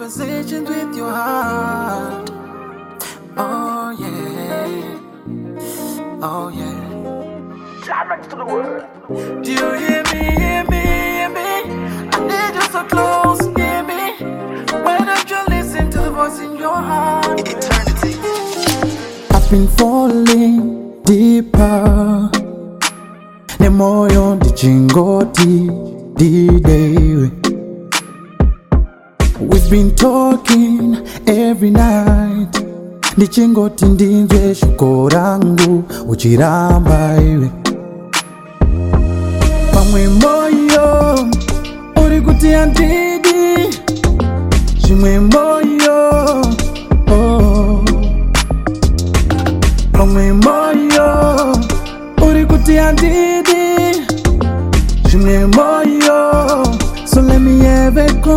conversations with your heart. Oh yeah, oh yeah. Direct to the world. Do you hear me, hear me, hear me? I need you so close, hear me. Why don't you listen to the voice in your heart? Eternity. I've been falling deeper. Nemoyo ndichingoti didewe. We've been talking every night. Ndichingoti ndinzwe shuko rangu uchiramba iwe. Pamwe moyo uri kuti andidi. Chimwe moyo